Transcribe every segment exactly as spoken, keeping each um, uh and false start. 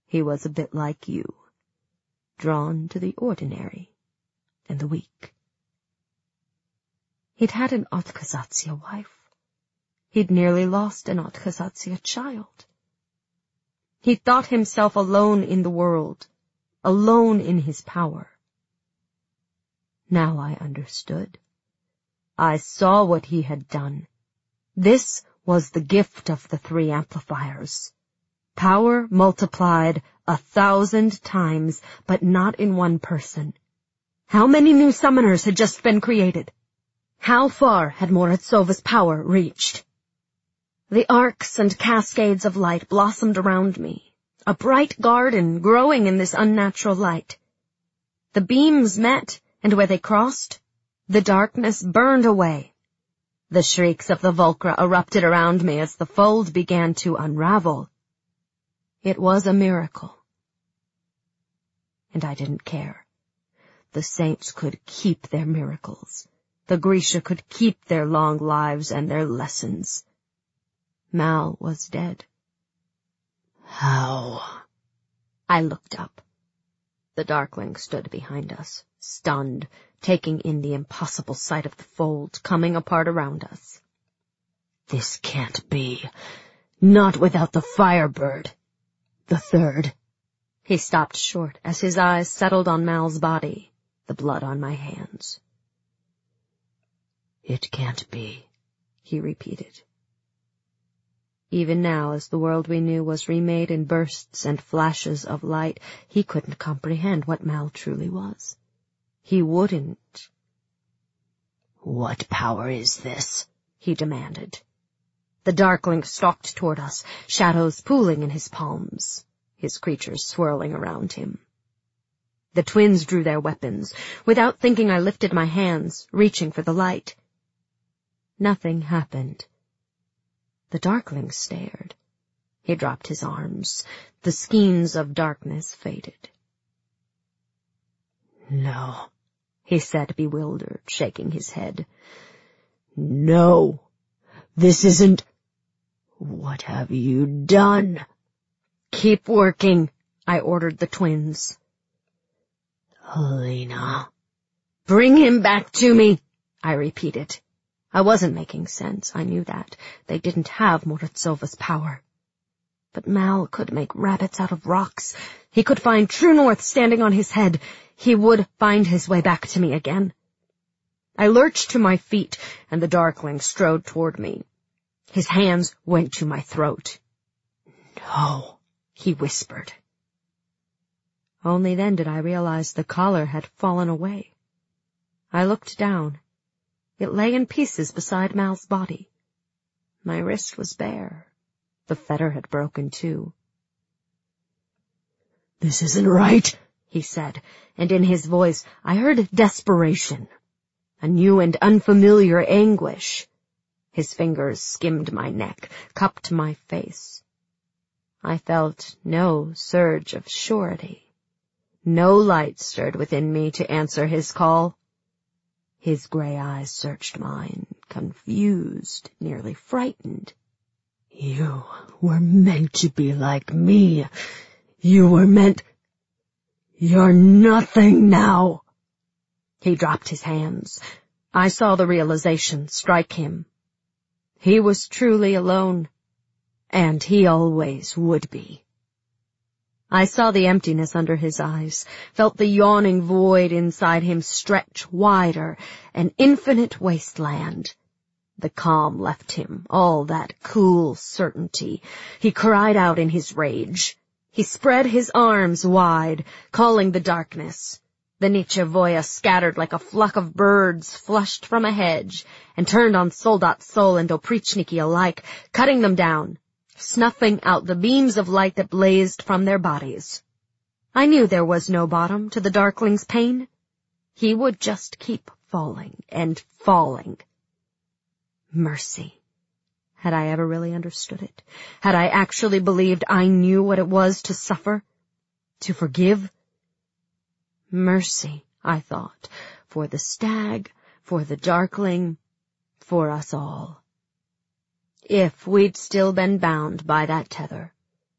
He was a bit like you, drawn to the ordinary and the weak. He'd had an Otkazatsya wife. He'd nearly lost an Otkazatsya child. He thought himself alone in the world, alone in his power. Now I understood. I saw what he had done. This was the gift of the three amplifiers. Power multiplied a thousand times, but not in one person. How many new summoners had just been created? How far had Moritsova's power reached? The arcs and cascades of light blossomed around me, a bright garden growing in this unnatural light. The beams met, and where they crossed, the darkness burned away. The shrieks of the Volcra erupted around me as the fold began to unravel. It was a miracle. And I didn't care. The saints could keep their miracles. The Grisha could keep their long lives and their lessons. Mal was dead. How? I looked up. The Darkling stood behind us, stunned, taking in the impossible sight of the fold coming apart around us. This can't be. Not without the Firebird. The third. He stopped short as his eyes settled on Mal's body, the blood on my hands. It can't be, he repeated. Even now, as the world we knew was remade in bursts and flashes of light, he couldn't comprehend what Mal truly was. He wouldn't. What power is this? He demanded. The Darkling stalked toward us, shadows pooling in his palms, his creatures swirling around him. The twins drew their weapons. Without thinking, I lifted my hands, reaching for the light. Nothing happened. The Darkling stared. He dropped his arms. The skeins of darkness faded. No, he said, bewildered, shaking his head. No, this isn't... What have you done? Keep working, I ordered the twins. Alina. Bring him back to me, I repeated. I wasn't making sense, I knew that. They didn't have Moritsova's power. But Mal could make rabbits out of rocks. He could find true north standing on his head. He would find his way back to me again. I lurched to my feet, and the Darkling strode toward me. His hands went to my throat. No, he whispered. Only then did I realize the collar had fallen away. I looked down. It lay in pieces beside Mal's body. My wrist was bare. The fetter had broken too. This isn't right, he said, and in his voice I heard desperation, a new and unfamiliar anguish. His fingers skimmed my neck, cupped my face. I felt no surge of surety. No light stirred within me to answer his call. His gray eyes searched mine, confused, nearly frightened. You were meant to be like me. You were meant... You're nothing now. He dropped his hands. I saw the realization strike him. He was truly alone, and he always would be. I saw the emptiness under his eyes, felt the yawning void inside him stretch wider, an infinite wasteland. The calm left him, all that cool certainty. He cried out in his rage. He spread his arms wide, calling the darkness. The Nichevoya scattered like a flock of birds flushed from a hedge, and turned on Soldat Sol and Oprichniki alike, cutting them down, snuffing out the beams of light that blazed from their bodies. I knew there was no bottom to the Darkling's pain. He would just keep falling and falling. Mercy. Had I ever really understood it? Had I actually believed I knew what it was to suffer? To forgive? Mercy, I thought, for the stag, for the Darkling, for us all. If we'd still been bound by that tether,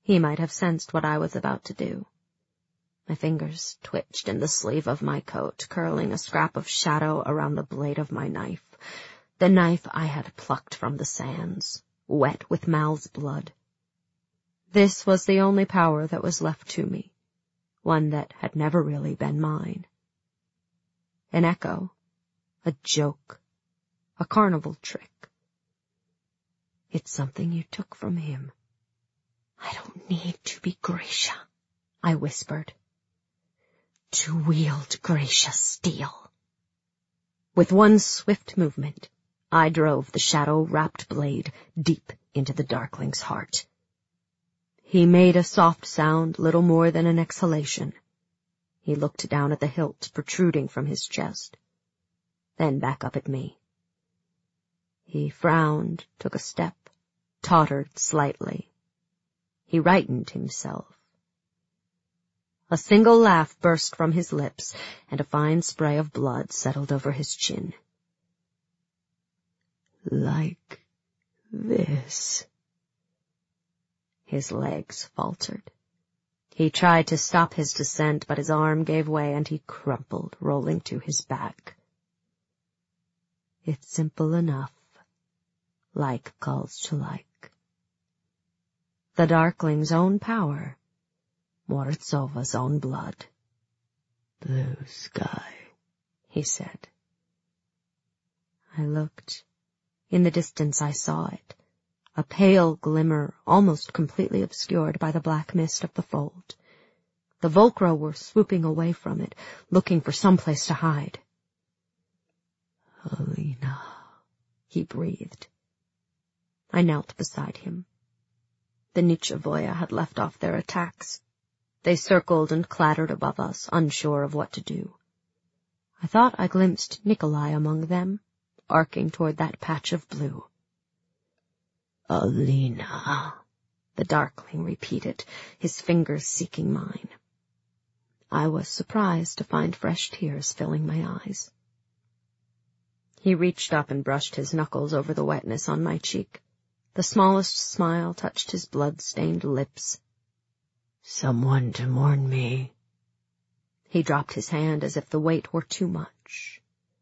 He might have sensed what I was about to do. My fingers twitched in the sleeve of my coat, curling a scrap of shadow around the blade of my knife, the knife I had plucked from the sands, wet with Mal's blood. This was the only power that was left to me, one that had never really been mine. An echo, a joke, a carnival trick. It's something you took from him. I don't need to be Grisha, I whispered. To wield Grisha's steel. With one swift movement, I drove the shadow-wrapped blade deep into the Darkling's heart. He made a soft sound, little more than an exhalation. He looked down at the hilt protruding from his chest, then back up at me. He frowned, took a step, tottered slightly. He rightened himself. A single laugh burst from his lips, and a fine spray of blood settled over his chin. Like this. His legs faltered. He tried to stop his descent, but his arm gave way and he crumpled, rolling to his back. It's simple enough. Like calls to like. The Darkling's own power, Morozova's own blood. Blue sky, he said. I looked. In the distance I saw it, a pale glimmer almost completely obscured by the black mist of the fold. The Volcra were swooping away from it, looking for some place to hide. Alina, he breathed. I knelt beside him. The Nichevoya had left off their attacks. They circled and clattered above us, unsure of what to do. I thought I glimpsed Nikolai among them, arcing toward that patch of blue. Alina, the Darkling repeated, his fingers seeking mine. I was surprised to find fresh tears filling my eyes. He reached up and brushed his knuckles over the wetness on my cheek. The smallest smile touched his blood-stained lips. Someone to mourn me. He dropped his hand as if the weight were too much.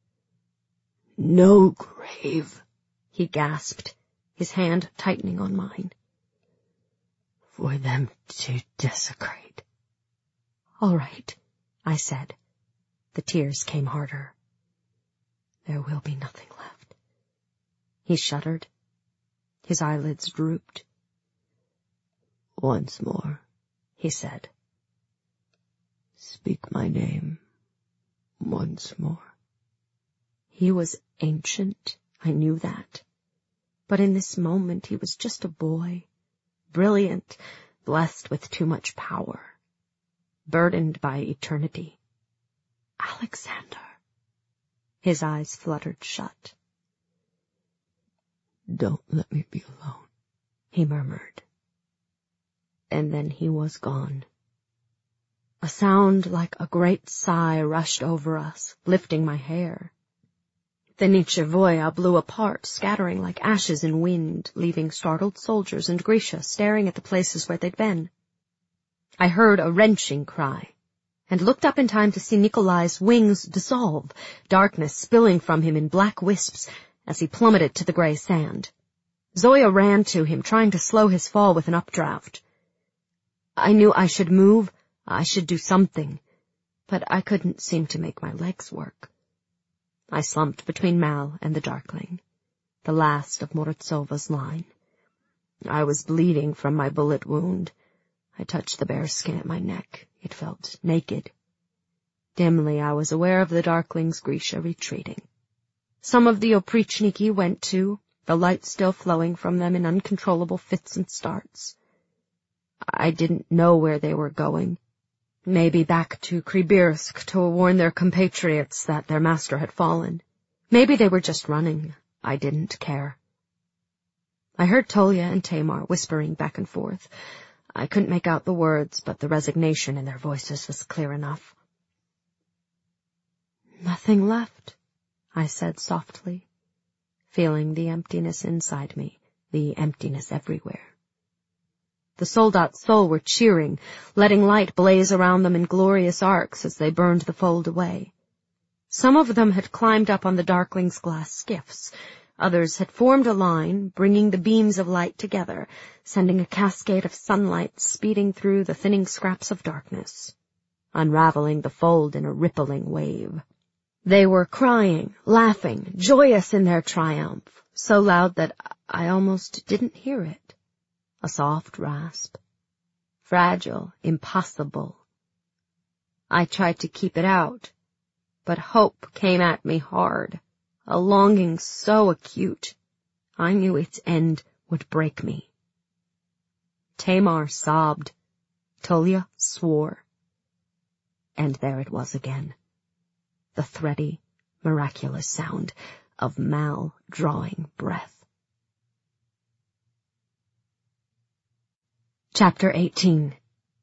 No grave, he gasped, his hand tightening on mine. For them to desecrate. All right, I said. The tears came harder. There will be nothing left. He shuddered. His eyelids drooped. Once more, he said. Speak my name once more. He was ancient, I knew that. But in this moment he was just a boy, brilliant, blessed with too much power, burdened by eternity. Alexander. His eyes fluttered shut. Don't let me be alone, he murmured. And then he was gone. A sound like a great sigh rushed over us, lifting my hair. The Nichevoya blew apart, scattering like ashes in wind, leaving startled soldiers and Grisha staring at the places where they'd been. I heard a wrenching cry, and looked up in time to see Nikolai's wings dissolve, darkness spilling from him in black wisps as he plummeted to the gray sand. Zoya ran to him, trying to slow his fall with an updraft. I knew I should move, I should do something, but I couldn't seem to make my legs work. I slumped between Mal and the Darkling, the last of Morozova's line. I was bleeding from my bullet wound. I touched the bare skin at my neck. It felt naked. Dimly I was aware of the Darkling's Grisha retreating. Some of the Oprichniki went too, the light still flowing from them in uncontrollable fits and starts. I didn't know where they were going. Maybe back to Kribirsk to warn their compatriots that their master had fallen. Maybe they were just running. I didn't care. I heard Tolya and Tamar whispering back and forth. I couldn't make out the words, but the resignation in their voices was clear enough. Nothing left, I said softly, feeling the emptiness inside me, the emptiness everywhere. The Soldat Sol were cheering, letting light blaze around them in glorious arcs as they burned the fold away. Some of them had climbed up on the Darkling's glass skiffs. Others had formed a line, bringing the beams of light together, sending a cascade of sunlight speeding through the thinning scraps of darkness, unraveling the fold in a rippling wave. They were crying, laughing, joyous in their triumph, so loud that I almost didn't hear it. A soft rasp. Fragile, impossible. I tried to keep it out, but hope came at me hard, a longing so acute, I knew its end would break me. Tamar sobbed. Tullia swore. And there it was again, the thready, miraculous sound of Mal drawing breath. Chapter eighteen.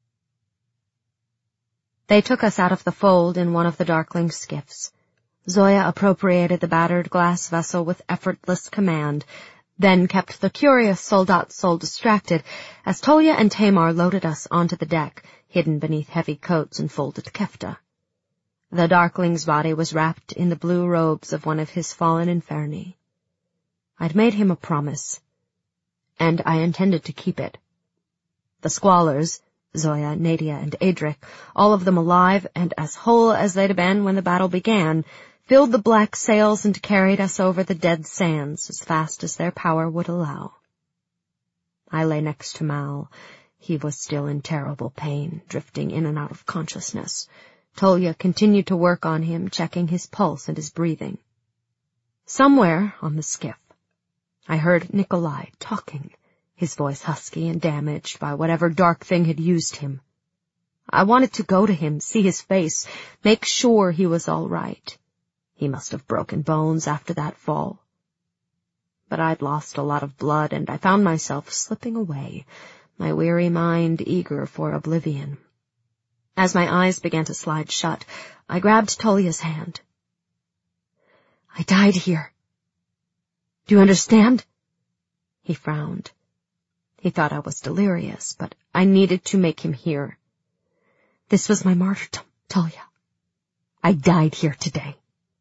They took us out of the fold in one of the Darkling skiffs. Zoya appropriated the battered glass vessel with effortless command, then kept the curious Soldat Sol distracted as Tullia and Tamar loaded us onto the deck, hidden beneath heavy coats and folded kefta. The Darkling's body was wrapped in the blue robes of one of his fallen inferni. I'd made him a promise, and I intended to keep it. The squallers, Zoya, Nadia, and Adric, all of them alive and as whole as they'd been when the battle began, filled the black sails and carried us over the dead sands as fast as their power would allow. I lay next to Mal. He was still in terrible pain, drifting in and out of consciousness. Tullia continued to work on him, checking his pulse and his breathing. Somewhere on the skiff, I heard Nikolai talking, his voice husky and damaged by whatever dark thing had used him. I wanted to go to him, see his face, make sure he was all right. He must have broken bones after that fall. But I'd lost a lot of blood, and I found myself slipping away, my weary mind eager for oblivion. As my eyes began to slide shut, I grabbed Tullia's hand. I died here. Do you understand? He frowned. He thought I was delirious, but I needed to make him hear. This was my martyrdom, Tullia. I died here today.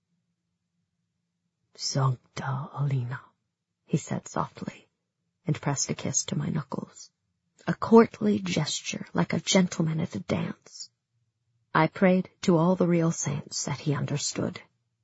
Sancta Alina, he said softly, and pressed a kiss to my knuckles. A courtly gesture, like a gentleman at a dance. I prayed to all the real saints that he understood.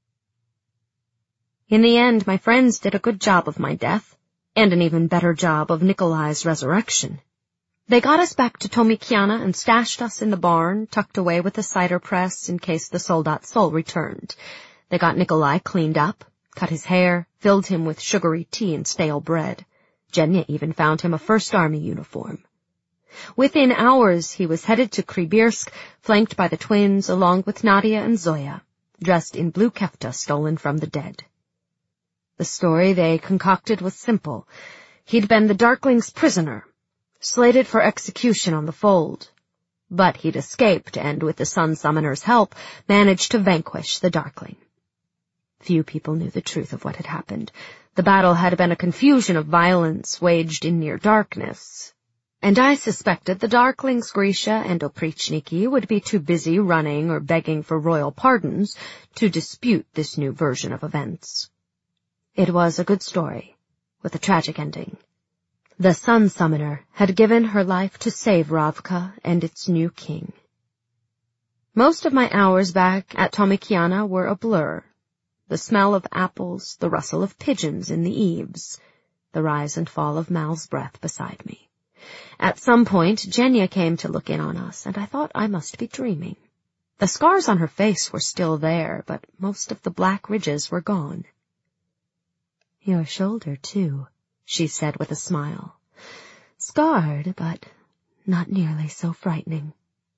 In the end, my friends did a good job of my death, and an even better job of Nikolai's resurrection. They got us back to Tomikiana and stashed us in the barn, tucked away with the cider press in case the Soldat Sol returned. They got Nikolai cleaned up, cut his hair, filled him with sugary tea and stale bread. Genya even found him a First Army uniform. Within hours, he was headed to Krybirsk, flanked by the twins, along with Nadia and Zoya, dressed in blue kefta stolen from the dead. The story they concocted was simple. He'd been the Darkling's prisoner, slated for execution on the fold. But he'd escaped and, with the Sun Summoner's help, managed to vanquish the Darkling. Few people knew the truth of what had happened. The battle had been a confusion of violence waged in near darkness, and I suspected the Darklings Grisha and Oprichniki would be too busy running or begging for royal pardons to dispute this new version of events. It was a good story, with a tragic ending. The Sun Summoner had given her life to save Ravka and its new king. Most of my hours back at Tomikiana were a blur. The smell of apples, the rustle of pigeons in the eaves, the rise and fall of Mal's breath beside me. At some point, Genya came to look in on us, and I thought I must be dreaming. The scars on her face were still there, but most of the black ridges were gone. Your shoulder, too, she said with a smile. Scarred, but not nearly so frightening.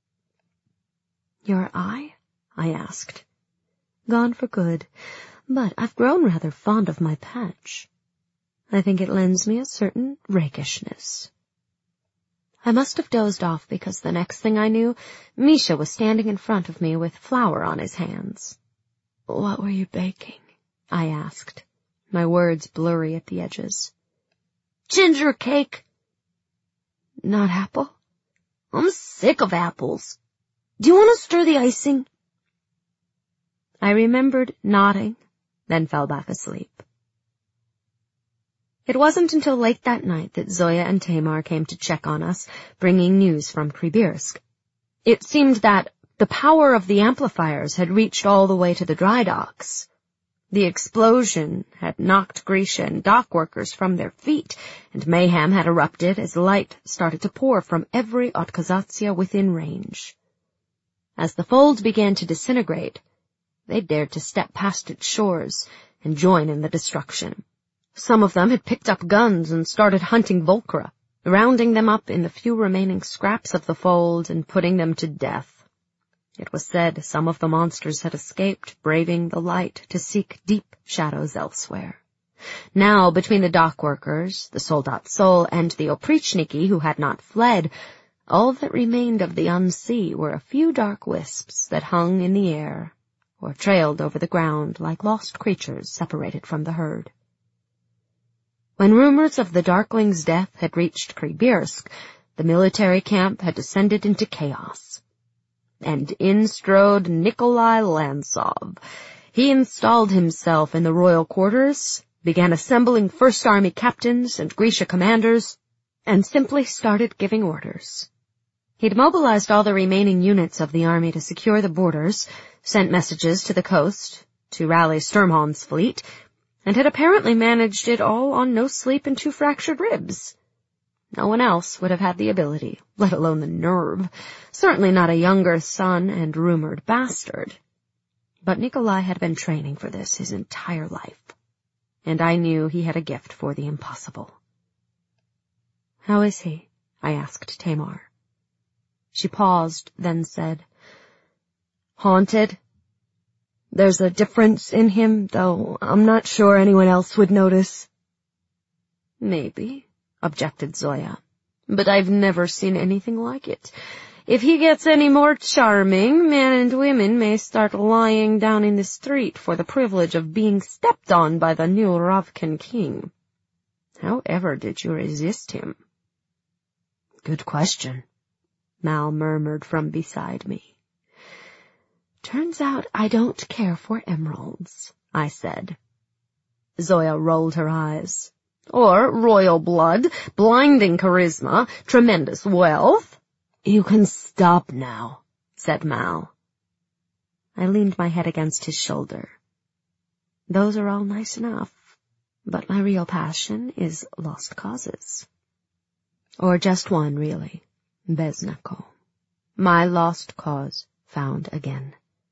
Your eye? I asked. Gone for good, but I've grown rather fond of my patch. I think it lends me a certain rakishness. I must have dozed off because the next thing I knew, Misha was standing in front of me with flour on his hands. What were you baking? I asked, my words blurry at the edges. Ginger cake. Not apple? I'm sick of apples. Do you want to stir the icing? I remembered nodding, then fell back asleep. It wasn't until late that night that Zoya and Tamar came to check on us, bringing news from Kribirsk. It seemed that the power of the amplifiers had reached all the way to the dry docks. The explosion had knocked Grisha and dock workers from their feet, and mayhem had erupted as light started to pour from every Otkazatsia within range. As the fold began to disintegrate, they dared to step past its shores and join in the destruction. Some of them had picked up guns and started hunting Volkra, rounding them up in the few remaining scraps of the fold and putting them to death. It was said some of the monsters had escaped, braving the light to seek deep shadows elsewhere. Now, between the dock workers, the Soldat Sol, and the Oprichniki who had not fled, all that remained of the unsea were a few dark wisps that hung in the air or trailed over the ground like lost creatures separated from the herd. When rumors of the Darkling's death had reached Kribirsk, the military camp had descended into chaos. And in strode Nikolai Lantsov. He installed himself in the royal quarters, began assembling First Army captains and Grisha commanders, and simply started giving orders. He'd mobilized all the remaining units of the army to secure the borders, sent messages to the coast, to rally Sturmholm's fleet, and had apparently managed it all on no sleep and two fractured ribs. No one else would have had the ability, let alone the nerve, certainly not a younger son and rumored bastard. But Nikolai had been training for this his entire life, and I knew he had a gift for the impossible. "How is he?" I asked Tamar. She paused, then said, "Haunted. There's a difference in him, though I'm not sure anyone else would notice." "Maybe," objected Zoya, "but I've never seen anything like it. If he gets any more charming, men and women may start lying down in the street for the privilege of being stepped on by the new Ravkan king. How ever did you resist him?" "Good question," Mal murmured from beside me. "Turns out I don't care for emeralds," I said. Zoya rolled her eyes. "Or royal blood, blinding charisma, tremendous wealth." "You can stop now," said Mal. I leaned my head against his shoulder. "Those are all nice enough, but my real passion is lost causes. Or just one, really, Beznako. My lost cause found again."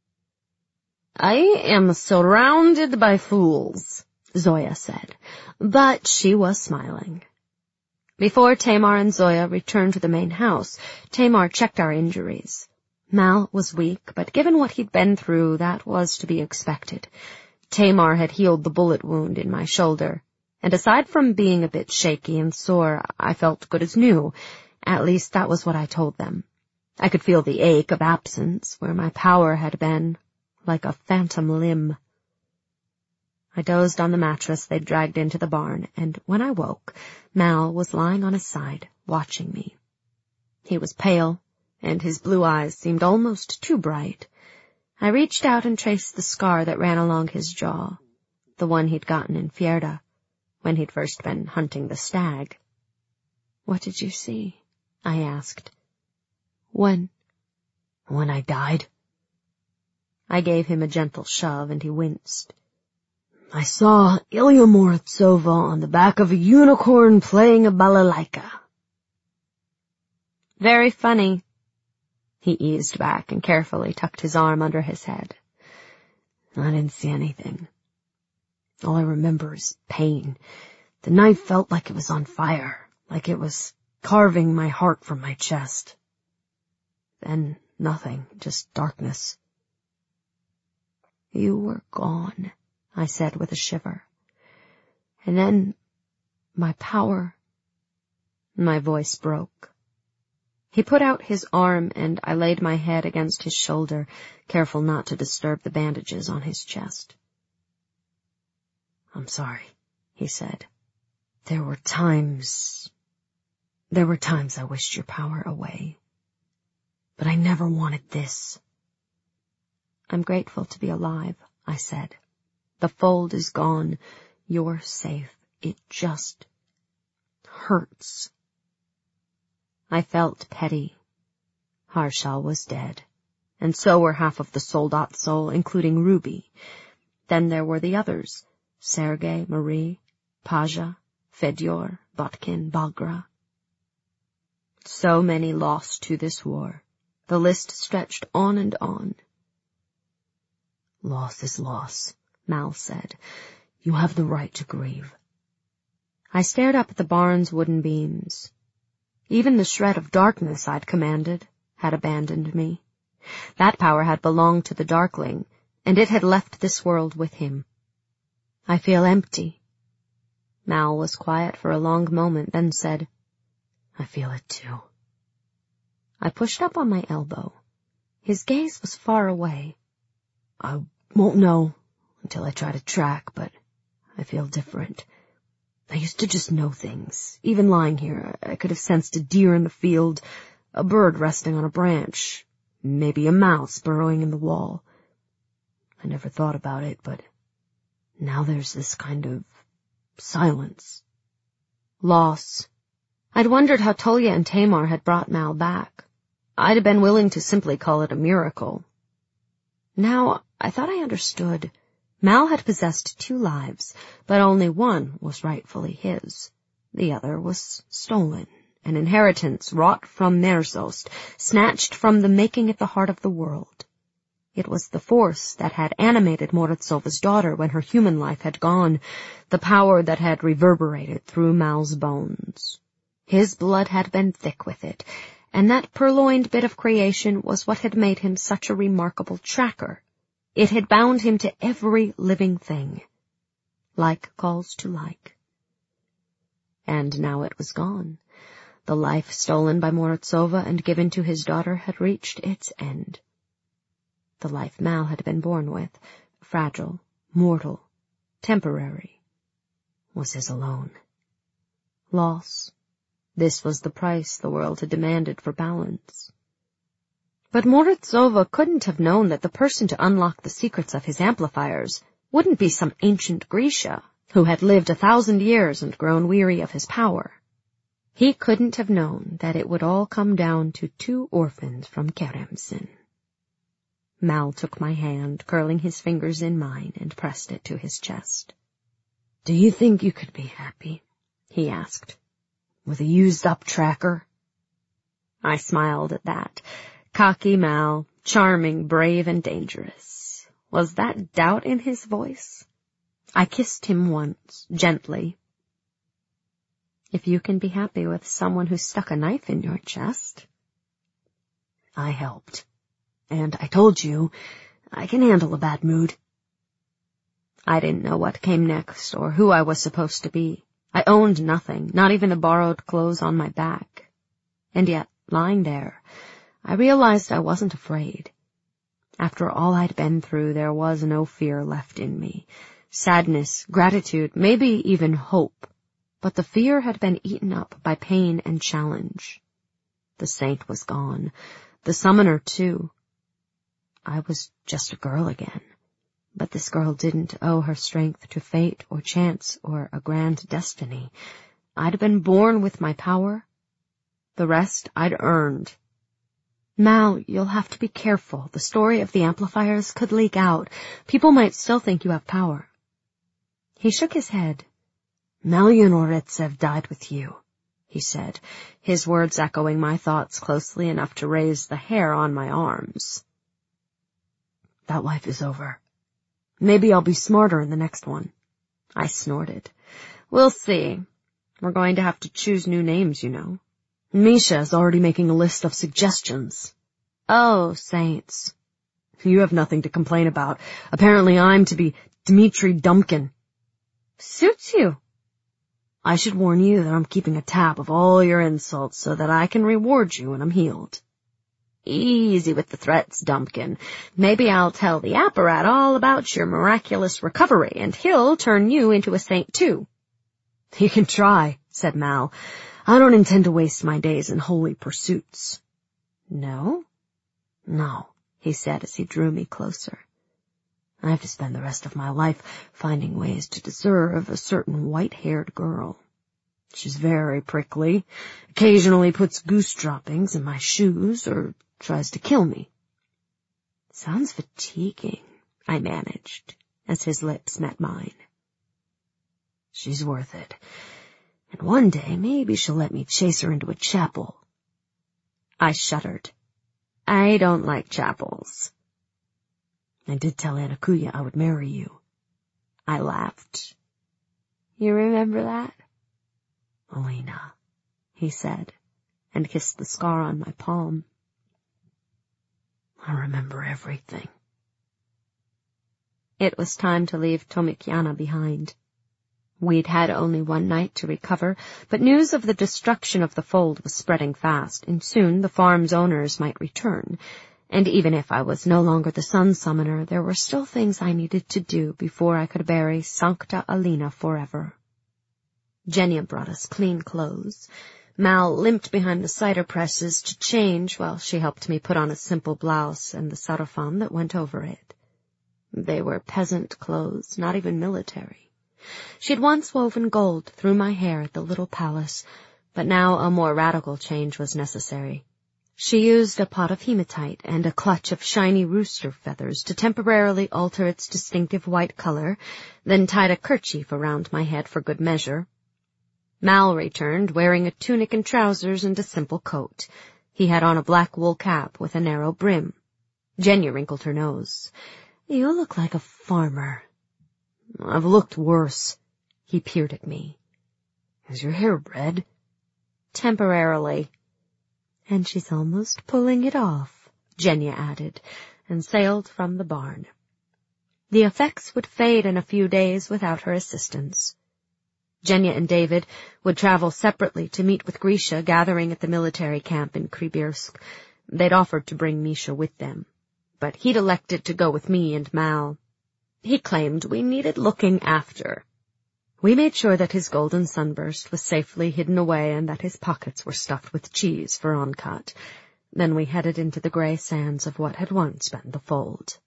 "I am surrounded by fools," Zoya said, but she was smiling. Before Tamar and Zoya returned to the main house, Tamar checked our injuries. Mal was weak, but given what he'd been through, that was to be expected. Tamar had healed the bullet wound in my shoulder, and aside from being a bit shaky and sore, I felt good as new. At least that was what I told them. I could feel the ache of absence where my power had been, like a phantom limb. I dozed on the mattress they'd dragged into the barn, and when I woke, Mal was lying on his side, watching me. He was pale, and his blue eyes seemed almost too bright. I reached out and traced the scar that ran along his jaw, the one he'd gotten in Fjerda, when he'd first been hunting the stag. "What did you see?" I asked. "When?" "When I died." I gave him a gentle shove, and he winced. "I saw Ilya Morozova on the back of a unicorn playing a balalaika." "Very funny." He eased back and carefully tucked his arm under his head. "I didn't see anything. All I remember is pain. The knife felt like it was on fire, like it was carving my heart from my chest. Then nothing, just darkness." "You were gone," I said with a shiver. "And then my power—" My voice broke. He put out his arm, and I laid my head against his shoulder, careful not to disturb the bandages on his chest. "I'm sorry," he said. "There were times There were times I wished your power away, but I never wanted this. I'm grateful to be alive, I said. The fold is gone. You're safe. It just hurts. I felt petty. Harshal was dead, and so were half of the Soldat Soul, including Ruby. Then there were the others, Sergei, Marie, Paja, Fedyor, Botkin, Bagra. So many lost to this war. The list stretched on and on. Loss is loss, Mal said. You have the right to grieve. I stared up at the barn's wooden beams. Even the shred of darkness I'd commanded had abandoned me. That power had belonged to the Darkling, and it had left this world with him. I feel empty. Mal was quiet for a long moment, then said, I feel it too. I pushed up on my elbow. His gaze was far away. I won't know until I try to track, but I feel different. I used to just know things. Even lying here, I could have sensed a deer in the field, a bird resting on a branch, maybe a mouse burrowing in the wall. I never thought about it, but now there's this kind of silence. Loss. I'd wondered how Tolya and Tamar had brought Mal back. I'd have been willing to simply call it a miracle. Now, I thought I understood. Mal had possessed two lives, but only one was rightfully his. The other was stolen, an inheritance wrought from Nerzost, snatched from the making at the heart of the world. It was the force that had animated Morozova's daughter when her human life had gone, the power that had reverberated through Mal's bones. His blood had been thick with it, and that purloined bit of creation was what had made him such a remarkable tracker. It had bound him to every living thing. Like calls to like. And now it was gone. The life stolen by Morozova and given to his daughter had reached its end. The life Mal had been born with, fragile, mortal, temporary, was his alone. Loss. This was the price the world had demanded for balance. But Morozova couldn't have known that the person to unlock the secrets of his amplifiers wouldn't be some ancient Grisha who had lived a thousand years and grown weary of his power. He couldn't have known that it would all come down to two orphans from Keremsin. Mal took my hand, curling his fingers in mine, and pressed it to his chest. Do you think you could be happy? He asked. With a used-up tracker? I smiled at that. Cocky Mal, charming, brave, and dangerous. Was that doubt in his voice? I kissed him once, gently. If you can be happy with someone who stuck a knife in your chest. I helped. And I told you, I can handle a bad mood. I didn't know what came next or who I was supposed to be. I owned nothing, not even the borrowed clothes on my back. And yet, lying there, I realized I wasn't afraid. After all I'd been through, there was no fear left in me. Sadness, gratitude, maybe even hope. But the fear had been eaten up by pain and challenge. The saint was gone. The summoner, too. I was just a girl again. But this girl didn't owe her strength to fate or chance or a grand destiny. I'd been born with my power. The rest I'd earned. Mal, you'll have to be careful. The story of the amplifiers could leak out. People might still think you have power. He shook his head. Malyan Oretsev died with you, he said, his words echoing my thoughts closely enough to raise the hair on my arms. That life is over. Maybe I'll be smarter in the next one. I snorted. We'll see. We're going to have to choose new names, you know. Misha is already making a list of suggestions. Oh, saints. You have nothing to complain about. Apparently I'm to be Dmitri Dumpkin. Suits you. I should warn you that I'm keeping a tab of all your insults so that I can reward you when I'm healed. Easy with the threats, Dumpkin. Maybe I'll tell the apparat all about your miraculous recovery, and he'll turn you into a saint, too. You can try, said Mal. I don't intend to waste my days in holy pursuits. No? No, he said as he drew me closer. I have to spend the rest of my life finding ways to deserve a certain white-haired girl. She's very prickly, occasionally puts goose droppings in my shoes or tries to kill me. Sounds fatiguing, I managed, as his lips met mine. She's worth it. And one day maybe she'll let me chase her into a chapel. I shuddered. I don't like chapels. I did tell Anakuya I would marry you. I laughed. You remember that? Alina, he said, and kissed the scar on my palm. I remember everything. It was time to leave Tomikiana behind. We'd had only one night to recover, but news of the destruction of the fold was spreading fast, and soon the farm's owners might return. And even if I was no longer the Sun Summoner, there were still things I needed to do before I could bury Sancta Alina forever. Genya brought us clean clothes. Mal limped behind the cider presses to change while she helped me put on a simple blouse and the sarafan that went over it. They were peasant clothes, not even military. She had once woven gold through my hair at the little palace, but now a more radical change was necessary. She used a pot of hematite and a clutch of shiny rooster feathers to temporarily alter its distinctive white color, then tied a kerchief around my head for good measure. Mal returned, wearing a tunic and trousers and a simple coat. He had on a black wool cap with a narrow brim. Genya wrinkled her nose. You look like a farmer. I've looked worse. He peered at me. Is your hair red? Temporarily. And she's almost pulling it off, Genya added, and sailed from the barn. The effects would fade in a few days without her assistance. Genya and David would travel separately to meet with Grisha gathering at the military camp in Krybirsk. They'd offered to bring Misha with them, but he'd elected to go with me and Mal. He claimed we needed looking after. We made sure that his golden sunburst was safely hidden away and that his pockets were stuffed with cheese for on-cut. Then we headed into the gray sands of what had once been the fold.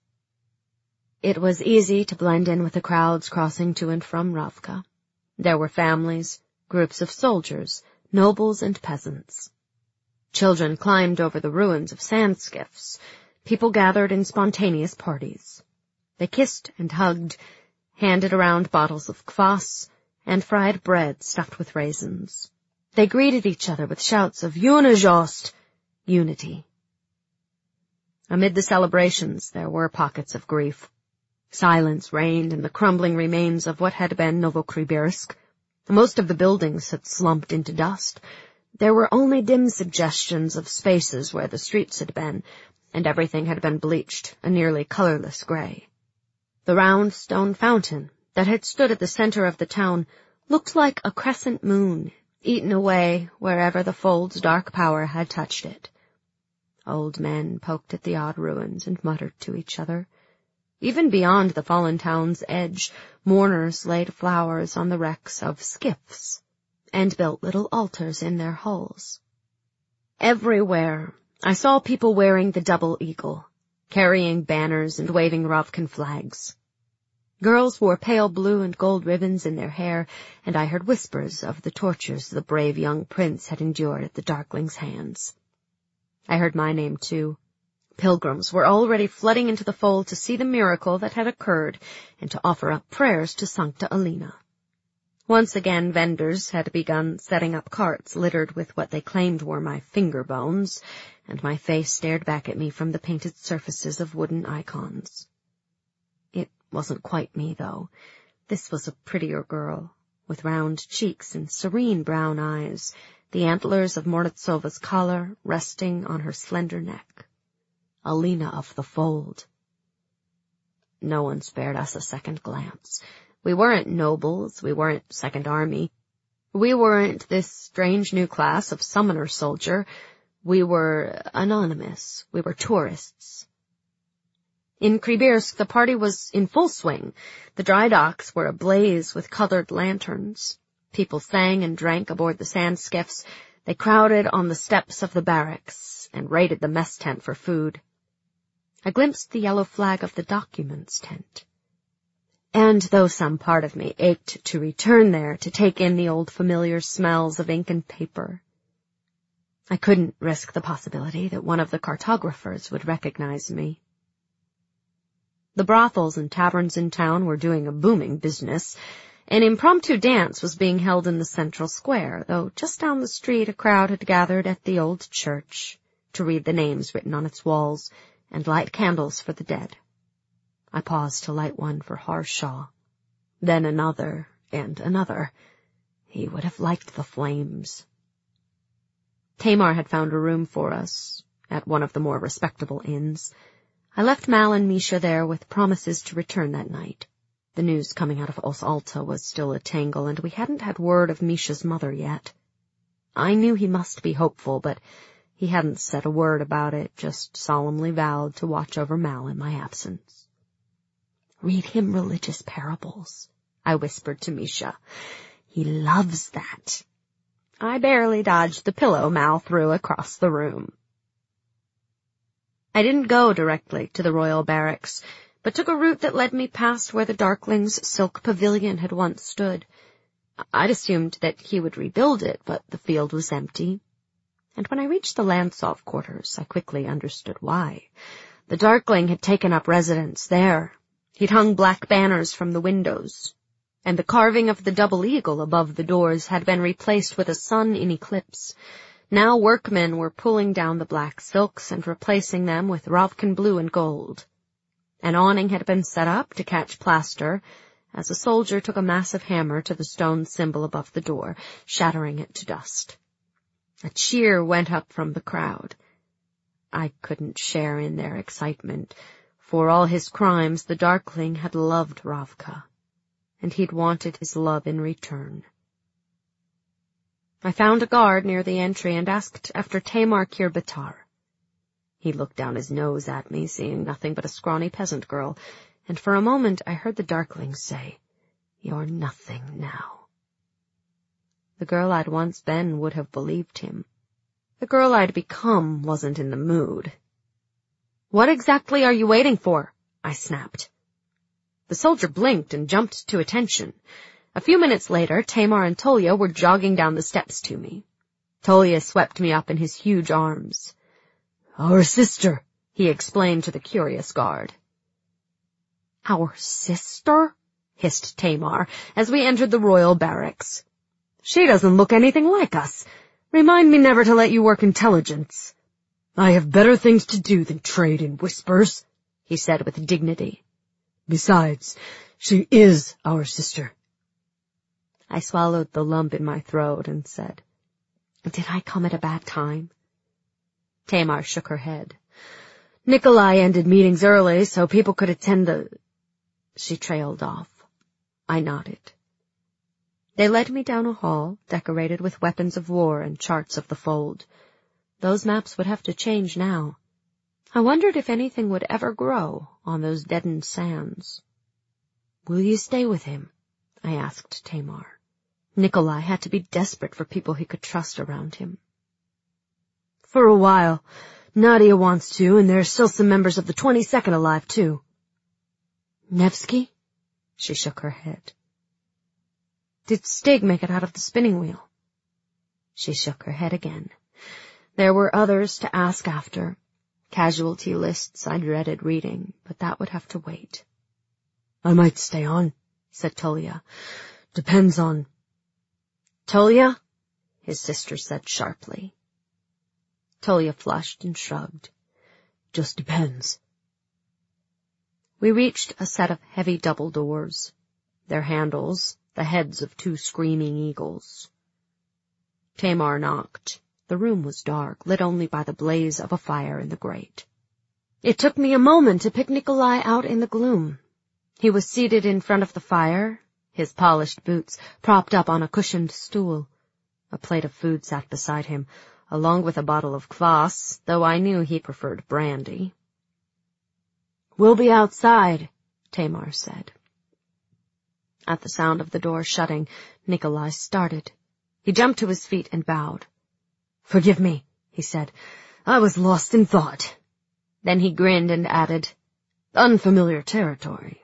It was easy to blend in with the crowds crossing to and from Ravka. There were families, groups of soldiers, nobles and peasants. Children climbed over the ruins of sand skiffs. People gathered in spontaneous parties. They kissed and hugged, handed around bottles of kvass and fried bread stuffed with raisins. They greeted each other with shouts of Unijost, unity. Amid the celebrations, there were pockets of grief. Silence reigned in the crumbling remains of what had been Novokhribirsk. Most of the buildings had slumped into dust. There were only dim suggestions of spaces where the streets had been, and everything had been bleached, a nearly colorless gray. The round stone fountain that had stood at the center of the town looked like a crescent moon, eaten away wherever the fold's dark power had touched it. Old men poked at the odd ruins and muttered to each other. Even beyond the fallen town's edge, mourners laid flowers on the wrecks of skiffs and built little altars in their hulls. Everywhere I saw people wearing the double eagle, carrying banners and waving Ravkan flags. Girls wore pale blue and gold ribbons in their hair, and I heard whispers of the tortures the brave young prince had endured at the Darkling's hands. I heard my name, too. Pilgrims were already flooding into the fold to see the miracle that had occurred and to offer up prayers to Sancta Alina. Once again, vendors had begun setting up carts littered with what they claimed were my finger bones, and my face stared back at me from the painted surfaces of wooden icons. It wasn't quite me, though. This was a prettier girl, with round cheeks and serene brown eyes, the antlers of Morozova's collar resting on her slender neck. Alina of the fold. No one spared us a second glance. We weren't nobles, we weren't Second Army. We weren't this strange new class of summoner soldier. We were anonymous. We were tourists. In Krybirsk, the party was in full swing. The dry docks were ablaze with colored lanterns. People sang and drank aboard the sand skiffs. They crowded on the steps of the barracks and raided the mess tent for food. I glimpsed the yellow flag of the documents tent. And though some part of me ached to return there to take in the old familiar smells of ink and paper, I couldn't risk the possibility that one of the cartographers would recognize me. The brothels and taverns in town were doing a booming business. An impromptu dance was being held in the central square, though just down the street a crowd had gathered at the old church to read the names written on its walls and light candles for the dead. I paused to light one for Harshaw, then another and another. He would have liked the flames. Tamar had found a room for us at one of the more respectable inns. I left Mal and Misha there with promises to return that night. The news coming out of Os Alta was still a tangle, and we hadn't had word of Misha's mother yet. I knew he must be hopeful, but he hadn't said a word about it, just solemnly vowed to watch over Mal in my absence. "Read him religious parables," I whispered to Misha. "He loves that." I barely dodged the pillow Mal threw across the room. I didn't go directly to the Royal Barracks, but took a route that led me past where the Darkling's silk pavilion had once stood. I'd assumed that he would rebuild it, but the field was empty. And when I reached the Lantsov quarters, I quickly understood why. The Darkling had taken up residence there. He'd hung black banners from the windows, and the carving of the double eagle above the doors had been replaced with a sun in eclipse. Now workmen were pulling down the black silks and replacing them with Ravkan blue and gold. An awning had been set up to catch plaster as a soldier took a massive hammer to the stone symbol above the door, shattering it to dust. A cheer went up from the crowd. I couldn't share in their excitement. For all his crimes, the Darkling had loved Ravka, and he'd wanted his love in return. I found a guard near the entry and asked after Tamar Kirbatar. He looked down his nose at me, seeing nothing but a scrawny peasant girl, and for a moment I heard the Darkling say, "You're nothing now." The girl I'd once been would have believed him. The girl I'd become wasn't in the mood. "What exactly are you waiting for?" I snapped. The soldier blinked and jumped to attention. A few minutes later, Tamar and Tolya were jogging down the steps to me. Tolya swept me up in his huge arms. "Our sister," he explained to the curious guard. "Our sister?" hissed Tamar as we entered the royal barracks. "She doesn't look anything like us. Remind me never to let you work intelligence." "I have better things to do than trade in whispers," he said with dignity. "Besides, she is our sister." I swallowed the lump in my throat and said, "Did I come at a bad time?" Tamar shook her head. "Nikolai ended meetings early so people could attend the—" She trailed off. I nodded. They led me down a hall decorated with weapons of war and charts of the fold. Those maps would have to change now. I wondered if anything would ever grow on those deadened sands. "Will you stay with him?" I asked Tamar. Nikolai had to be desperate for people he could trust around him. "For a while. Nadia wants to, and there are still some members of the twenty-second alive, too." "Nevsky?" She shook her head. "Did Stig make it out of the spinning wheel?" She shook her head again. There were others to ask after. Casualty lists I dreaded reading, but that would have to wait. "I might stay on," said Tolya. "Depends on—" "Tolya?" his sister said sharply. Tolya flushed and shrugged. "Just depends." We reached a set of heavy double doors. Their handles, the heads of two screaming eagles. Tamar knocked. The room was dark, lit only by the blaze of a fire in the grate. It took me a moment to pick Nikolai out in the gloom. He was seated in front of the fire, his polished boots propped up on a cushioned stool. A plate of food sat beside him, along with a bottle of kvass, though I knew he preferred brandy. "We'll be outside," Tamar said. At the sound of the door shutting, Nikolai started. He jumped to his feet and bowed. "Forgive me," he said. "I was lost in thought." Then he grinned and added, "Unfamiliar territory."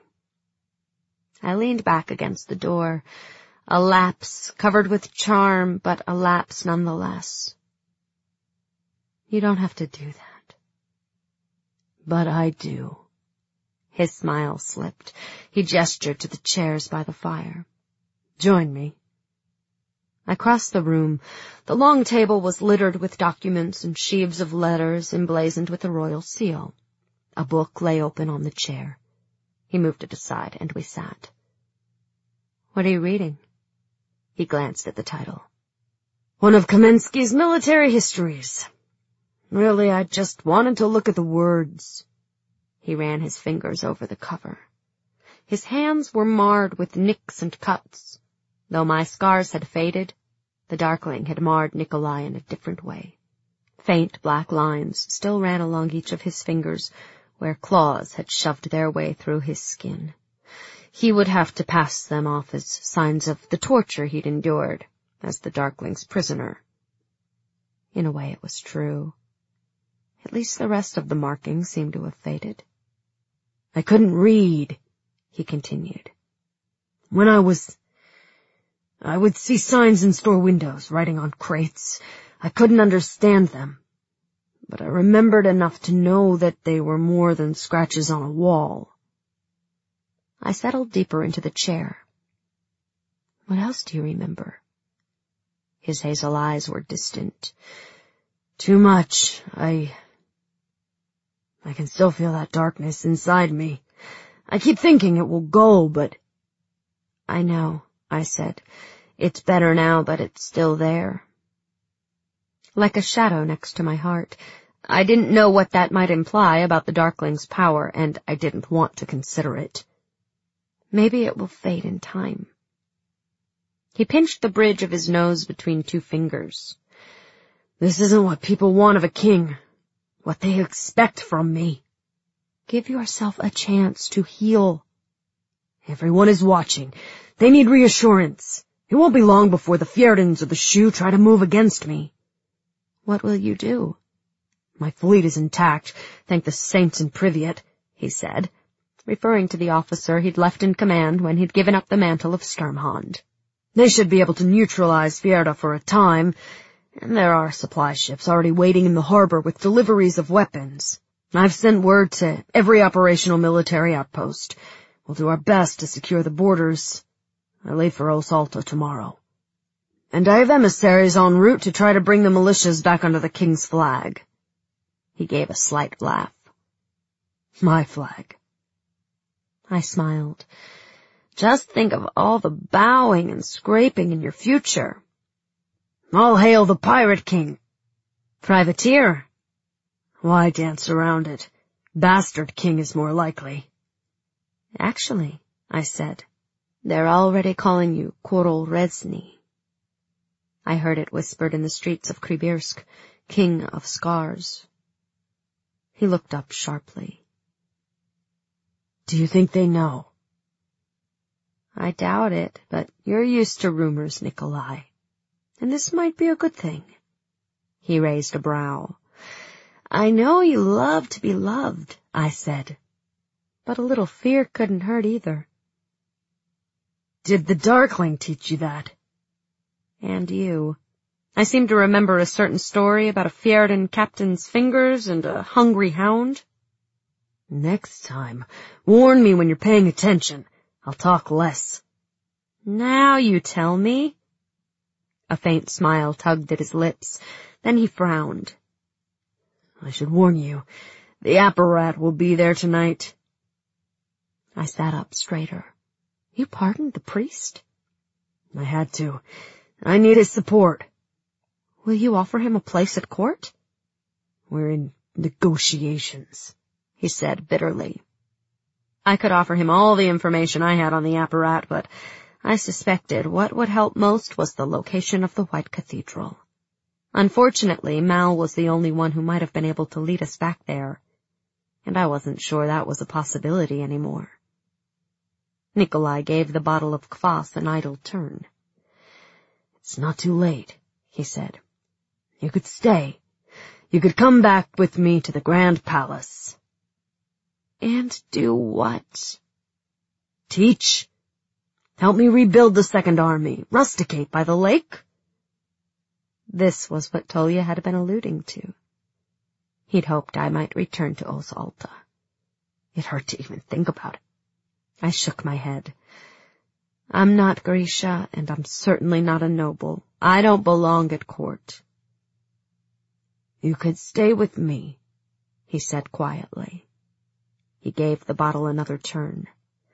I leaned back against the door. A lapse, covered with charm, but a lapse nonetheless. "You don't have to do that." "But I do." His smile slipped. He gestured to the chairs by the fire. "Join me." I crossed the room. The long table was littered with documents and sheaves of letters emblazoned with the royal seal. A book lay open on the chair. He moved it aside, and we sat. "What are you reading?" He glanced at the title. "One of Kamensky's military histories. Really, I just wanted to look at the words." He ran his fingers over the cover. His hands were marred with nicks and cuts. Though my scars had faded, the darkling had marred Nikolai in a different way. Faint black lines still ran along each of his fingers, where claws had shoved their way through his skin. He would have to pass them off as signs of the torture he'd endured as the darkling's prisoner. In a way it was true. At least the rest of the markings seemed to have faded. "I couldn't read," he continued. "When I was... I would see signs in store windows, writing on crates. I couldn't understand them. But I remembered enough to know that they were more than scratches on a wall." I settled deeper into the chair. "What else do you remember?" His hazel eyes were distant. "Too much. I... I can still feel that darkness inside me. I keep thinking it will go, but..." "I know," I said. "It's better now, but it's still there." Like a shadow next to my heart. I didn't know what that might imply about the darkling's power, and I didn't want to consider it. Maybe it will fade in time. He pinched the bridge of his nose between two fingers. "This isn't what people want of a king. What they expect from me." "Give yourself a chance to heal." "Everyone is watching. They need reassurance. It won't be long before the Fjerdans or the Shu try to move against me." "What will you do?" "My fleet is intact, thank the saints in Privyet," he said, referring to the officer he'd left in command when he'd given up the mantle of Sturmhond. "They should be able to neutralize Fjerda for a time, and there are supply ships already waiting in the harbor with deliveries of weapons. I've sent word to every operational military outpost. We'll do our best to secure the borders. I leave for Osalta tomorrow. And I have emissaries en route to try to bring the militias back under the king's flag." He gave a slight laugh. "My flag." I smiled. "Just think of all the bowing and scraping in your future." "All hail the pirate king." "Privateer." "Why dance around it? Bastard king is more likely." "Actually," I said, "they're already calling you Korol Rezny." I heard it whispered in the streets of Krybirsk, King of Scars. He looked up sharply. "Do you think they know?" "I doubt it, but you're used to rumors, Nikolai. And this might be a good thing." He raised a brow. "I know you love to be loved," I said. "But a little fear couldn't hurt either." "Did the Darkling teach you that?" "And you. I seem to remember a certain story about a Fjerdan captain's fingers and a hungry hound." "Next time, warn me when you're paying attention. I'll talk less." "Now you tell me." A faint smile tugged at his lips. Then he frowned. "I should warn you, the apparat will be there tonight." I sat up straighter. "You pardoned the priest?" "I had to. I need his support." "Will you offer him a place at court?" "We're in negotiations," he said bitterly. I could offer him all the information I had on the apparat, but I suspected what would help most was the location of the White Cathedral. Unfortunately, Mal was the only one who might have been able to lead us back there, and I wasn't sure that was a possibility anymore. Nikolai gave the bottle of kvass an idle turn. "It's not too late," he said. "You could stay. You could come back with me to the Grand Palace." "And do what?" "Teach. Help me rebuild the Second Army, rusticate by the lake." This was what Tolya had been alluding to. He'd hoped I might return to Os Alta. It hurt to even think about it. I shook my head. "I'm not Grisha, and I'm certainly not a noble. I don't belong at court." "You could stay with me," he said quietly. He gave the bottle another turn.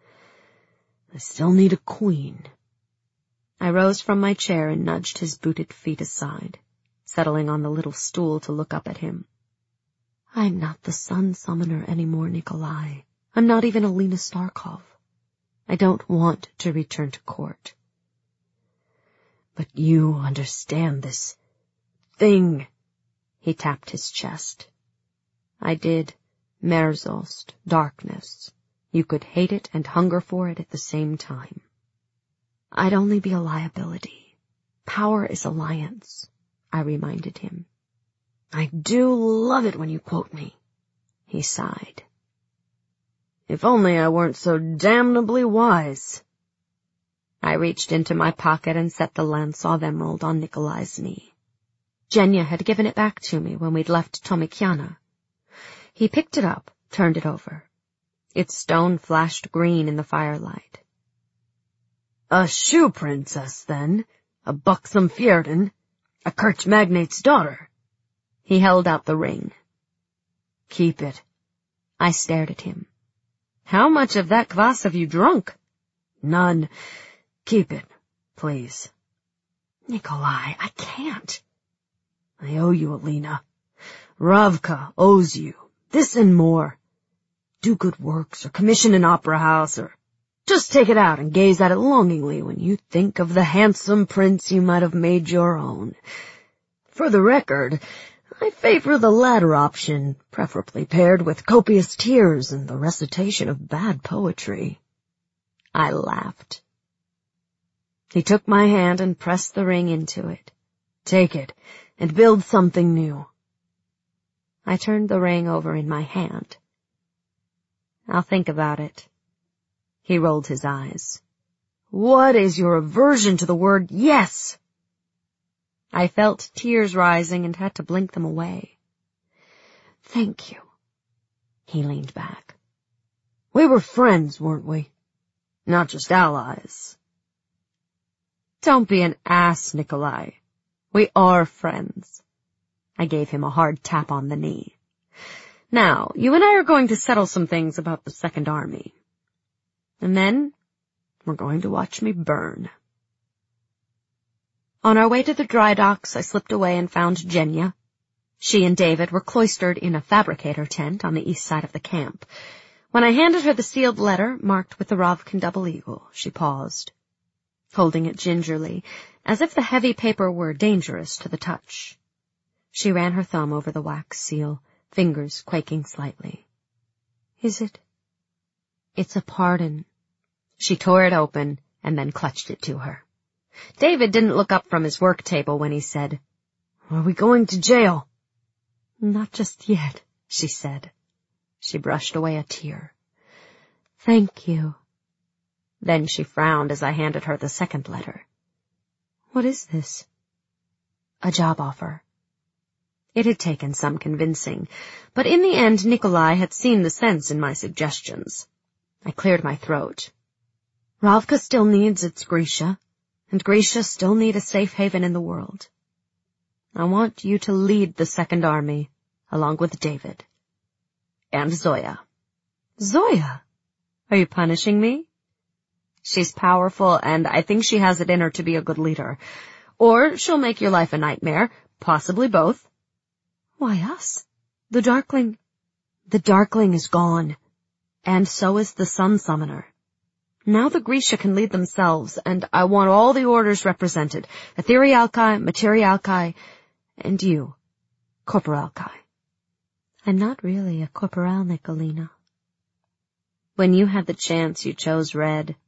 "I still need a queen." I rose from my chair and nudged his booted feet aside, settling on the little stool to look up at him. "I'm not the Sun Summoner anymore, Nikolai. I'm not even Alina Starkov. I don't want to return to court." "But you understand this thing." He tapped his chest. I did. Merzost, darkness. You could hate it and hunger for it at the same time. "I'd only be a liability. Power is alliance," I reminded him. "I do love it when you quote me," he sighed. "If only I weren't so damnably wise." I reached into my pocket and set the lance of emerald on Nikolai's knee. Genya had given it back to me when we'd left Tomikiana. He picked it up, turned it over. Its stone flashed green in the firelight. "A shoe princess, then? A buxom Fjerdan? A Kurt magnate's daughter?" He held out the ring. "Keep it." I stared at him. "How much of that kvass have you drunk?" "None. Keep it, please." "Nikolai, I can't." "I owe you, Alina. Ravka owes you. This and more. Do good works, or commission an opera house, or just take it out and gaze at it longingly when you think of the handsome prince you might have made your own. For the record, I favor the latter option, preferably paired with copious tears and the recitation of bad poetry." I laughed. He took my hand and pressed the ring into it. "Take it, and build something new." I turned the ring over in my hand. "I'll think about it." He rolled his eyes. "What is your aversion to the word yes?" I felt tears rising and had to blink them away. "Thank you." He leaned back. "We were friends, weren't we? Not just allies." "Don't be an ass, Nikolai. We are friends." I gave him a hard tap on the knee. "Now, you and I are going to settle some things about the Second Army. And then we're going to watch me burn." On our way to the dry docks, I slipped away and found Genya. She and David were cloistered in a fabricator tent on the east side of the camp. When I handed her the sealed letter, marked with the Ravkan double eagle, she paused, holding it gingerly, as if the heavy paper were dangerous to the touch. She ran her thumb over the wax seal, fingers quaking slightly. "Is it?" "It's a pardon." She tore it open and then clutched it to her. David didn't look up from his work table when he said, "Are we going to jail?" "Not just yet," she said. She brushed away a tear. "Thank you." Then she frowned as I handed her the second letter. "What is this?" "A job offer." It had taken some convincing, but in the end Nikolai had seen the sense in my suggestions. I cleared my throat. "Ravka still needs its Grisha, and Grisha still need a safe haven in the world. I want you to lead the Second Army, along with David. And Zoya." "Zoya? Are you punishing me?" "She's powerful, and I think she has it in her to be a good leader. Or she'll make your life a nightmare, possibly both." "Why us? The Darkling—" "The Darkling is gone, and so is the Sun Summoner. Now the Grisha can lead themselves, and I want all the orders represented, Etherealkai, Materialkai, and you, Corporalkai." "I'm not really a Corporalnik, Alina." "When you had the chance, you chose red.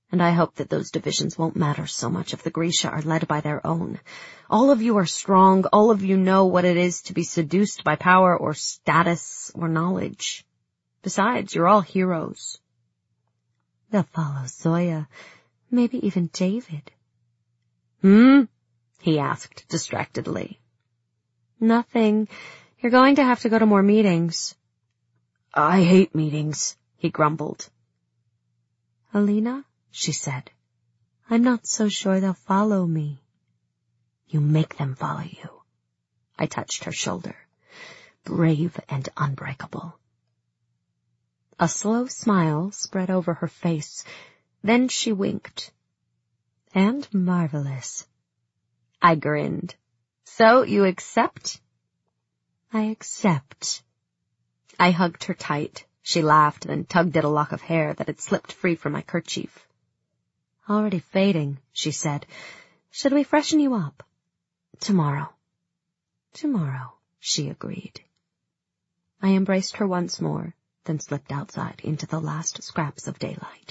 And I hope that those divisions won't matter so much if the Grisha are led by their own. All of you are strong. All of you know what it is to be seduced by power or status or knowledge. Besides, you're all heroes. They'll follow Zoya, maybe even David. Hmm? He asked distractedly. Nothing. You're going to have to go to more meetings. I hate meetings, he grumbled. Alina, she said, I'm not so sure they'll follow me. You make them follow you. I touched her shoulder. Brave and unbreakable. A slow smile spread over her face. Then she winked. And marvelous. I grinned. So you accept? I accept. I hugged her tight. She laughed, then tugged at a lock of hair that had slipped free from my kerchief. Already fading, she said. Should we freshen you up? Tomorrow. Tomorrow, she agreed. I embraced her once more, then slipped outside into the last scraps of daylight.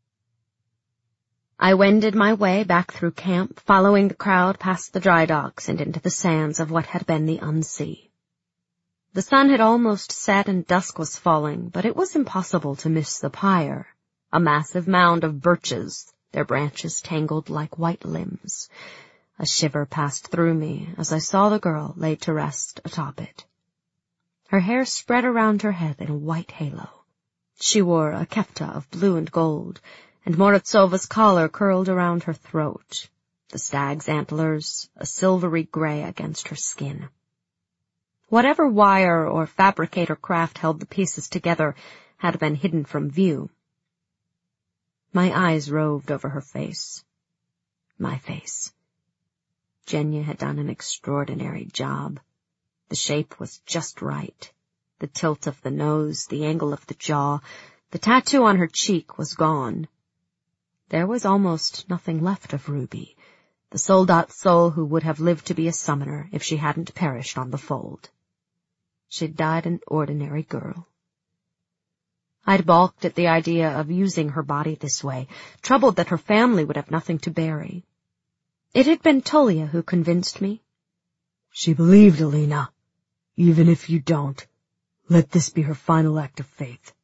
I wended my way back through camp, following the crowd past the dry docks and into the sands of what had been the Unsea. The sun had almost set and dusk was falling, but it was impossible to miss the pyre, a massive mound of birches, their branches tangled like white limbs. A shiver passed through me as I saw the girl laid to rest atop it. Her hair spread around her head in a white halo. She wore a kefta of blue and gold, and Moritsova's collar curled around her throat, the stag's antlers a silvery gray against her skin. Whatever wire or fabricator craft held the pieces together had been hidden from view. My eyes roved over her face. My face. Genya had done an extraordinary job. The shape was just right. The tilt of the nose, the angle of the jaw, the tattoo on her cheek was gone. There was almost nothing left of Ruby, the soldat soul who would have lived to be a summoner if she hadn't perished on the fold. She'd died an ordinary girl. I'd balked at the idea of using her body this way, troubled that her family would have nothing to bury. It had been Tolia who convinced me. She believed, Alina. Even if you don't, let this be her final act of faith.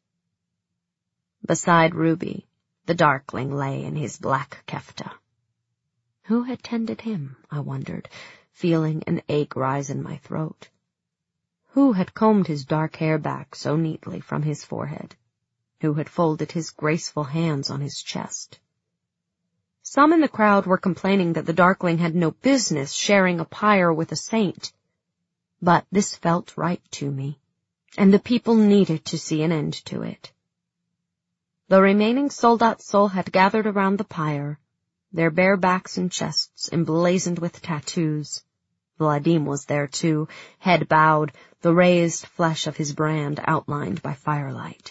Beside Ruby, the Darkling lay in his black kefta. Who had tended him, I wondered, feeling an ache rise in my throat. Who had combed his dark hair back so neatly from his forehead? Who had folded his graceful hands on his chest? Some in the crowd were complaining that the Darkling had no business sharing a pyre with a saint. But this felt right to me, and the people needed to see an end to it. The remaining soldat soul had gathered around the pyre, their bare backs and chests emblazoned with tattoos. Vladim was there too, head bowed, the raised flesh of his brand outlined by firelight.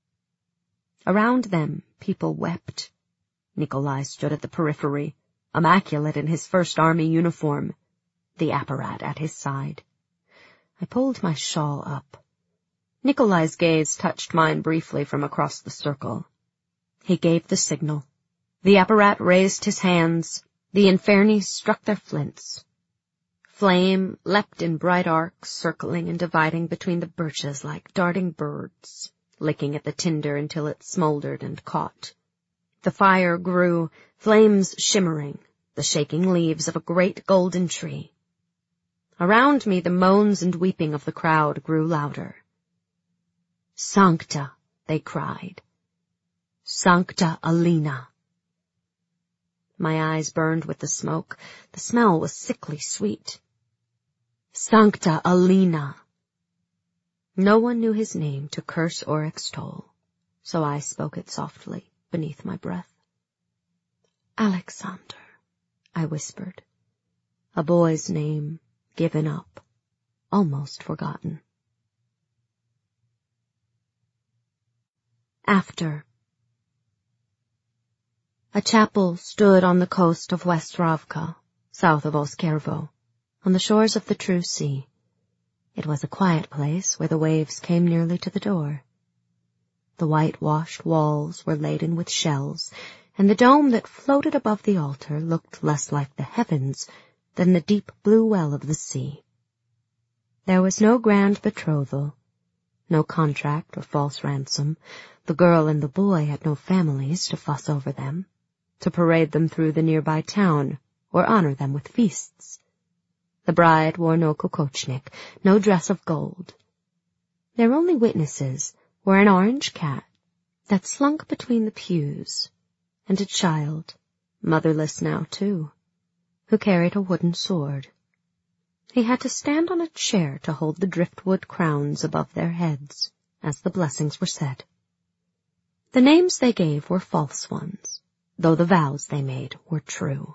Around them, people wept. Nikolai stood at the periphery, immaculate in his first army uniform, the apparat at his side. I pulled my shawl up. Nikolai's gaze touched mine briefly from across the circle. He gave the signal. The apparat raised his hands. The Inferni struck their flints. Flame leapt in bright arcs, circling and dividing between the birches like darting birds, licking at the tinder until it smoldered and caught. The fire grew, flames shimmering, the shaking leaves of a great golden tree. Around me the moans and weeping of the crowd grew louder. Sancta, they cried. Sancta Alina. My eyes burned with the smoke. The smell was sickly sweet. Sancta Alina. No one knew his name to curse or extol, so I spoke it softly beneath my breath. Alexander, I whispered. A boy's name, given up, almost forgotten. After. A chapel stood on the coast of West Ravka, south of Oskervo, on the shores of the true sea. It was a quiet place where the waves came nearly to the door. The whitewashed walls were laden with shells, and the dome that floated above the altar looked less like the heavens than the deep blue well of the sea. There was no grand betrothal, no contract or false ransom. The girl and the boy had no families to fuss over them, to parade them through the nearby town, or honor them with feasts. The bride wore no kokochnik, no dress of gold. Their only witnesses were an orange cat that slunk between the pews, and a child, motherless now too, who carried a wooden sword. He had to stand on a chair to hold the driftwood crowns above their heads as the blessings were said. The names they gave were false ones, though the vows they made were true.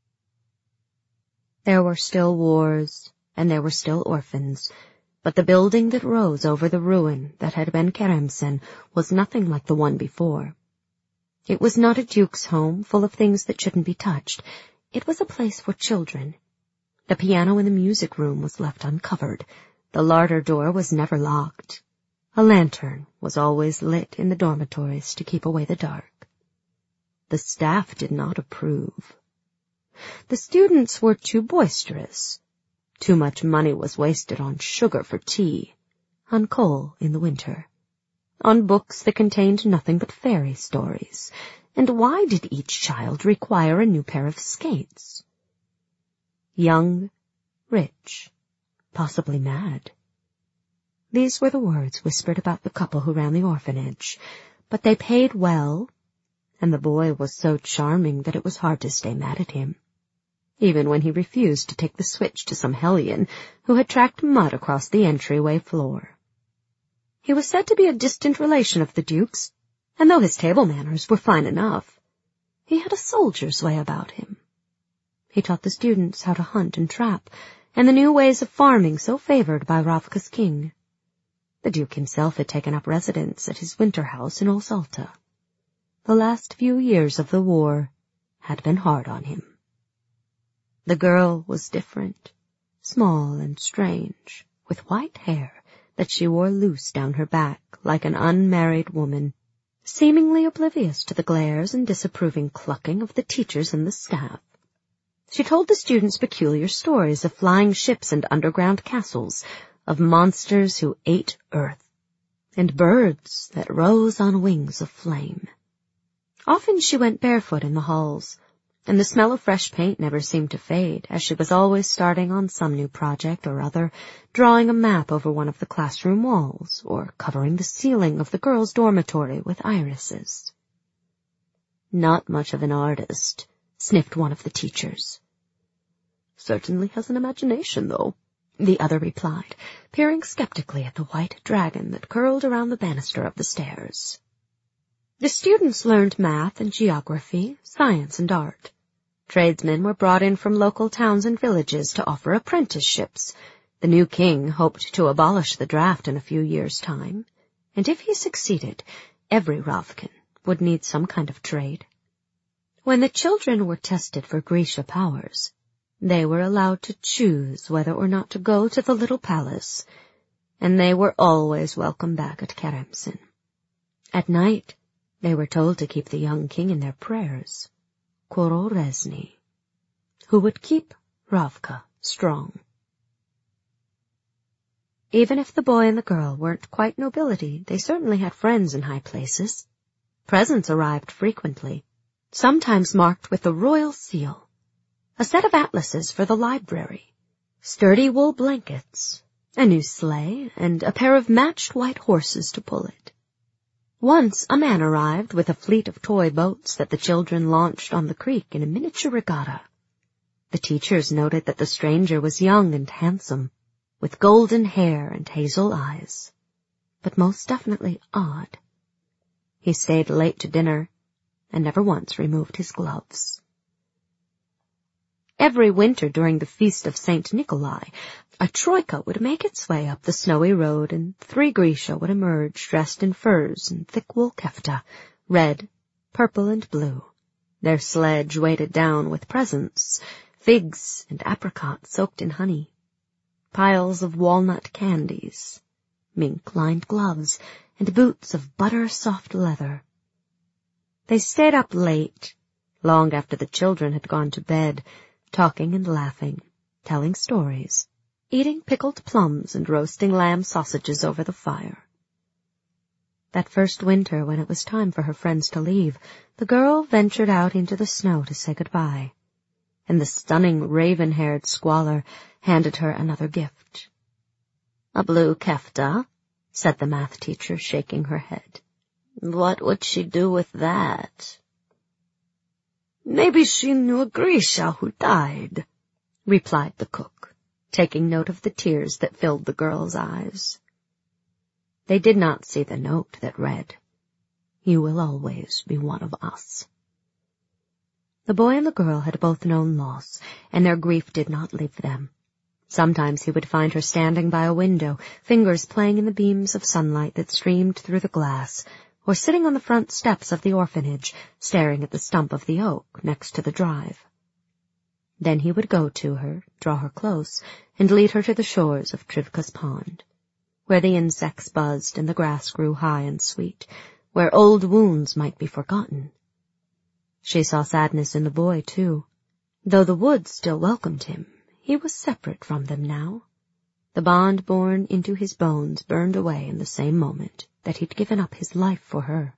There were still wars, and there were still orphans, but the building that rose over the ruin that had been Keremsen was nothing like the one before. It was not a duke's home full of things that shouldn't be touched. It was a place for children. The piano in the music room was left uncovered. The larder door was never locked. A lantern was always lit in the dormitories to keep away the dark. The staff did not approve. The students were too boisterous. Too much money was wasted on sugar for tea, on coal in the winter, on books that contained nothing but fairy stories. And why did each child require a new pair of skates? Young, rich, possibly mad. These were the words whispered about the couple who ran the orphanage, but they paid well, and the boy was so charming that it was hard to stay mad at him, even when he refused to take the switch to some hellion who had tracked mud across the entryway floor. He was said to be a distant relation of the Duke's, and though his table manners were fine enough, he had a soldier's way about him. He taught the students how to hunt and trap, and the new ways of farming so favored by Ravka's king. The Duke himself had taken up residence at his winter house in Olsalta. The last few years of the war had been hard on him. The girl was different, small and strange, with white hair that she wore loose down her back like an unmarried woman, seemingly oblivious to the glares and disapproving clucking of the teachers and the staff. She told the students peculiar stories of flying ships and underground castles, of monsters who ate earth, and birds that rose on wings of flame. Often she went barefoot in the halls, and the smell of fresh paint never seemed to fade, as she was always starting on some new project or other, drawing a map over one of the classroom walls, or covering the ceiling of the girls' dormitory with irises. "Not much of an artist," sniffed one of the teachers. "Certainly has an imagination, though," the other replied, peering skeptically at the white dragon that curled around the banister of the stairs. The students learned math and geography, science and art. Tradesmen were brought in from local towns and villages to offer apprenticeships. The new king hoped to abolish the draft in a few years' time, and if he succeeded, every Ravkan would need some kind of trade. When the children were tested for Grisha powers, they were allowed to choose whether or not to go to the little palace, and they were always welcome back at Keremsen. At night, they were told to keep the young king in their prayers, Kororesny, who would keep Ravka strong. Even if the boy and the girl weren't quite nobility, they certainly had friends in high places. Presents arrived frequently, sometimes marked with the royal seal, a set of atlases for the library, sturdy wool blankets, a new sleigh, and a pair of matched white horses to pull it. Once a man arrived with a fleet of toy boats that the children launched on the creek in a miniature regatta. The teachers noted that the stranger was young and handsome, with golden hair and hazel eyes, but most definitely odd. He stayed late to dinner and never once removed his gloves. Every winter during the feast of Saint Nikolai, a troika would make its way up the snowy road, and three Grisha would emerge dressed in furs and thick wool kefta, red, purple, and blue, their sledge weighted down with presents, figs and apricots soaked in honey, piles of walnut candies, mink-lined gloves, and boots of butter-soft leather. They stayed up late, long after the children had gone to bed, talking and laughing, telling stories, eating pickled plums and roasting lamb sausages over the fire. That first winter, when it was time for her friends to leave, the girl ventured out into the snow to say goodbye, and the stunning raven-haired squaller handed her another gift. "A blue kefta," said the math teacher, shaking her head. "What would she do with that?" "Maybe she knew a Grisha who died," replied the cook, taking note of the tears that filled the girl's eyes. They did not see the note that read, "You will always be one of us." The boy and the girl had both known loss, and their grief did not leave them. Sometimes he would find her standing by a window, fingers playing in the beams of sunlight that streamed through the glass, or sitting on the front steps of the orphanage, staring at the stump of the oak next to the drive. Then he would go to her, draw her close, and lead her to the shores of Trivka's pond, where the insects buzzed and the grass grew high and sweet, where old wounds might be forgotten. She saw sadness in the boy, too. Though the woods still welcomed him, he was separate from them now. The bond born into his bones burned away in the same moment that he'd given up his life for her.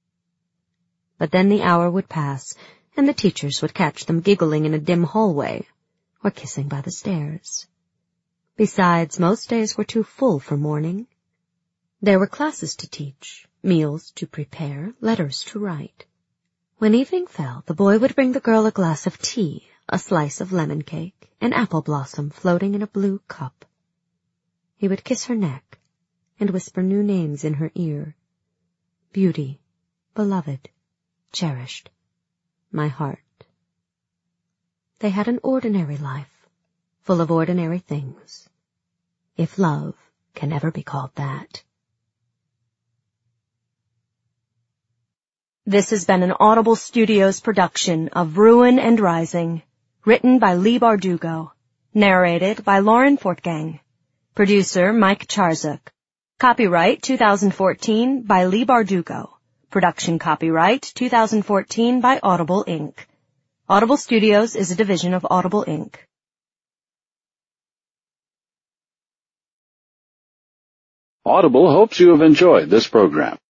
But then the hour would pass, and the teachers would catch them giggling in a dim hallway, or kissing by the stairs. Besides, most days were too full for mourning. There were classes to teach, meals to prepare, letters to write. When evening fell, the boy would bring the girl a glass of tea, a slice of lemon cake, an apple blossom floating in a blue cup. He would kiss her neck and whisper new names in her ear. Beauty, beloved, cherished, my heart. They had an ordinary life, full of ordinary things, if love can ever be called that. This has been an Audible Studios production of Ruin and Rising, written by Leigh Bardugo, narrated by Lauren Fortgang, producer Mike Charzuk, copyright two thousand fourteen by Leigh Bardugo, production copyright two thousand fourteen by Audible Incorporated. Audible Studios is a division of Audible Incorporated. Audible hopes you have enjoyed this program.